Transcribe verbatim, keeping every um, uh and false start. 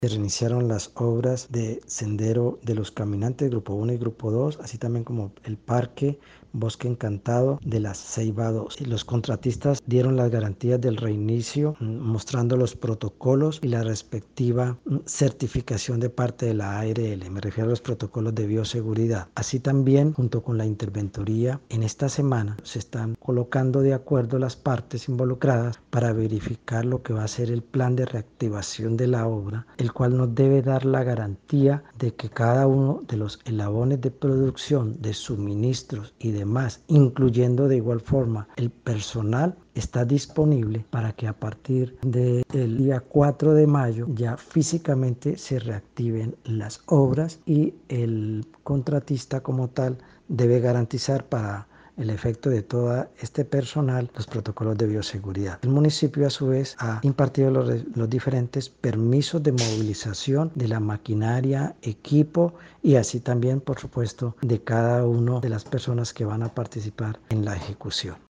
Se reiniciaron las obras de Sendero de los Caminantes, Grupo uno y Grupo dos, así también como el Parque Bosque Encantado de la Ceiba dos. Y los contratistas dieron las garantías del reinicio, mostrando los protocolos y la respectiva certificación de parte de la A R L. Me refiero a los protocolos de bioseguridad. Así también, junto con la interventoría, en esta semana se están colocando de acuerdo las partes involucradas para verificar lo que va a ser el plan de reactivación de la obra, el cual nos debe dar la garantía de que cada uno de los eslabones de producción, de suministros y demás, incluyendo de igual forma el personal, está disponible para que a partir del día cuatro de mayo ya físicamente se reactiven las obras, y el contratista como tal debe garantizar para el efecto de todo este personal los protocolos de bioseguridad. El municipio a su vez ha impartido los, los diferentes permisos de movilización de la maquinaria, equipo y así también por supuesto de cada una de las personas que van a participar en la ejecución.